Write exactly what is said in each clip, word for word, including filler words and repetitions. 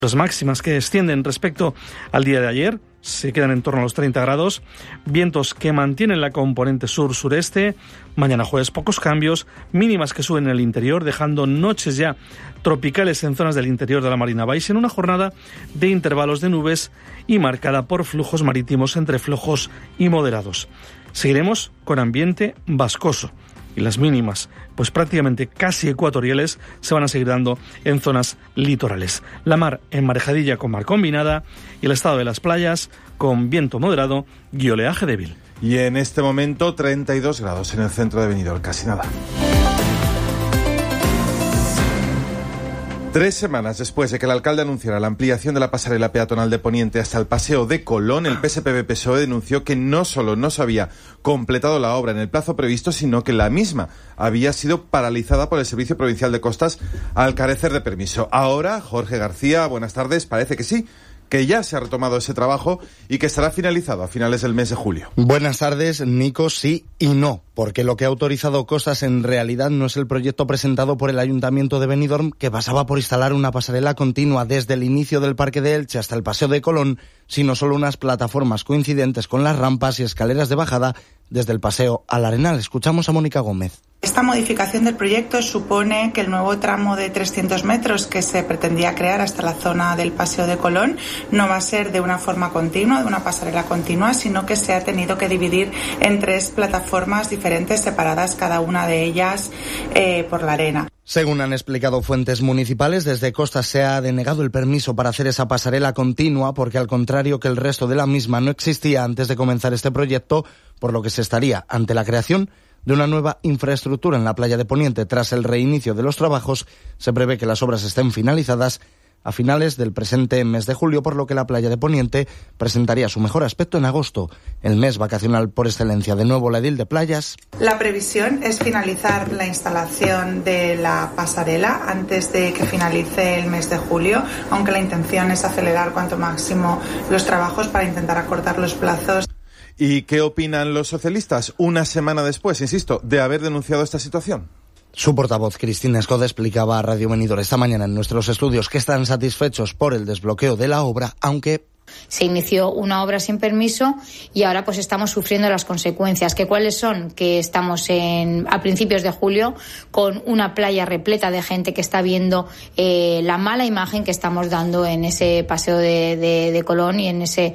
Las máximas que descienden respecto al día de ayer se quedan en torno a los treinta grados, vientos que mantienen la componente sur-sureste, mañana jueves pocos cambios, mínimas que suben en el interior, dejando noches ya tropicales en zonas del interior de la Marina Baixa, en una jornada de intervalos de nubes y marcada por flujos marítimos entre flojos y moderados. Seguiremos con ambiente vascoso. Y las mínimas, pues prácticamente casi ecuatoriales, se van a seguir dando en zonas litorales. La mar emparejadilla con mar combinada y el estado de las playas con viento moderado y oleaje débil. Y en este momento treinta y dos grados en el centro de Benidorm, casi nada. Tres semanas después de que el alcalde anunciara la ampliación de la pasarela peatonal de Poniente hasta el Paseo de Colón, el P S P V-P S O E denunció que no solo no se había completado la obra en el plazo previsto, sino que la misma había sido paralizada por el Servicio Provincial de Costas al carecer de permiso. Ahora, Jorge García, buenas tardes, parece que sí, que ya se ha retomado ese trabajo y que estará finalizado a finales del mes de julio. Buenas tardes, Nico, sí y no, porque lo que ha autorizado Costas en realidad no es el proyecto presentado por el Ayuntamiento de Benidorm, que pasaba por instalar una pasarela continua desde el inicio del Parque de Elche hasta el Paseo de Colón, sino solo unas plataformas coincidentes con las rampas y escaleras de bajada desde el Paseo al Arenal. Escuchamos a Mónica Gómez. Esta modificación del proyecto supone que el nuevo tramo de trescientos metros que se pretendía crear hasta la zona del Paseo de Colón no va a ser de una forma continua, de una pasarela continua, sino que se ha tenido que dividir en tres plataformas diferentes, separadas cada una de ellas eh, por la arena. Según han explicado fuentes municipales, desde Costas se ha denegado el permiso para hacer esa pasarela continua porque, al contrario que el resto de la misma, no existía antes de comenzar este proyecto, por lo que se estaría ante la creación de una nueva infraestructura en la playa de Poniente. Tras el reinicio de los trabajos, se prevé que las obras estén finalizadas a finales del presente mes de julio, por lo que la playa de Poniente presentaría su mejor aspecto en agosto, el mes vacacional por excelencia. De nuevo, la edil de Playas. La previsión es finalizar la instalación de la pasarela antes de que finalice el mes de julio, aunque la intención es acelerar cuanto máximo los trabajos para intentar acortar los plazos. ¿Y qué opinan los socialistas una semana después, insisto, de haber denunciado esta situación? Su portavoz, Cristina Escoda, explicaba a Radio Benidorm esta mañana en nuestros estudios que están satisfechos por el desbloqueo de la obra, aunque se inició una obra sin permiso y ahora pues estamos sufriendo las consecuencias. ¿Que cuáles son? Que estamos en, a principios de julio con una playa repleta de gente que está viendo eh, la mala imagen que estamos dando en ese paseo de, de, de Colón y en ese,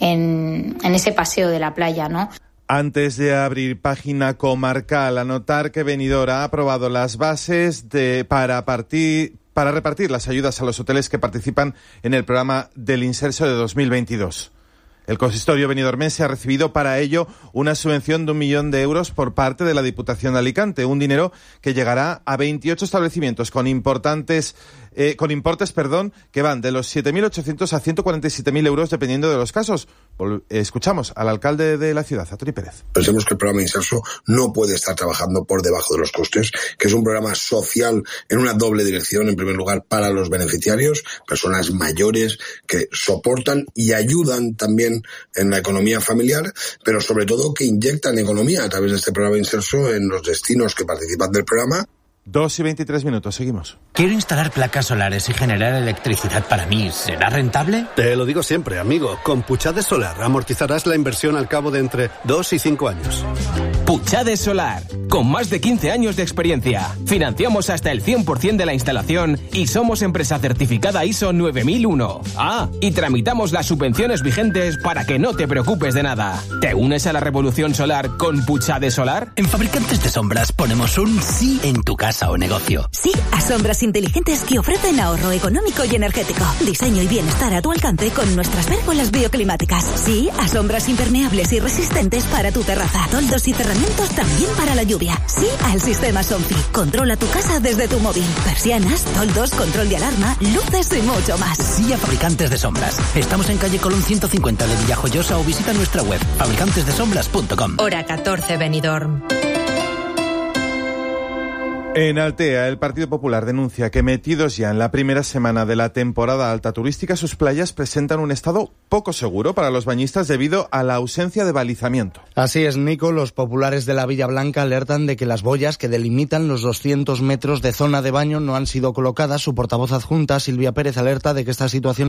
en, en ese paseo de la playa, ¿no? Antes de abrir página comarcal, anotar que Benidorm ha aprobado las bases de, para partir, para repartir las ayudas a los hoteles que participan en el programa del Inserso de dos mil veintidós. El consistorio benidormense ha recibido para ello una subvención de un millón de euros por parte de la Diputación de Alicante, un dinero que llegará a veintiocho establecimientos con importantes eh, con importes, perdón, que van de los siete mil ochocientos a ciento cuarenta y siete mil euros dependiendo de los casos. Escuchamos al alcalde de la ciudad, a Toni Pérez. Pensemos que el programa Inserso no puede estar trabajando por debajo de los costes, que es un programa social en una doble dirección, en primer lugar para los beneficiarios, personas mayores que soportan y ayudan también en la economía familiar, pero sobre todo que inyectan economía a través de este programa Inserso en los destinos que participan del programa. Dos y veintitrés minutos, seguimos. Quiero instalar placas solares y generar electricidad para mí. ¿Será rentable? Te lo digo siempre, amigo. Con Puchades Solar amortizarás la inversión al cabo de entre dos y cinco años. Puchades Solar, con más de quince años de experiencia. Financiamos hasta el cien por ciento de la instalación y somos empresa certificada I S O nueve mil uno. Ah, y tramitamos las subvenciones vigentes para que no te preocupes de nada. ¿Te unes a la revolución solar con Puchades Solar? En Fabricantes de Sombras ponemos un sí en tu casa o negocio. Sí a sombras inteligentes que ofrecen ahorro económico y energético. Diseño y bienestar a tu alcance con nuestras pérgolas bioclimáticas. Sí a sombras impermeables y resistentes para tu terraza. Toldos y cerramientos también para la lluvia. Sí al sistema Somfy. Controla tu casa desde tu móvil. Persianas, toldos, control de alarma, luces y mucho más. Sí a Fabricantes de Sombras. Estamos en calle Colón ciento cincuenta de Villajoyosa o visita nuestra web fabricantes de sombras punto com. Hora catorce, Benidorm. En Altea, el Partido Popular denuncia que metidos ya en la primera semana de la temporada alta turística, sus playas presentan un estado poco seguro para los bañistas debido a la ausencia de balizamiento. Así es, Nico. Los populares de la Villa Blanca alertan de que las boyas que delimitan los doscientos metros de zona de baño no han sido colocadas. Su portavoz adjunta, Silvia Pérez, alerta de que esta situación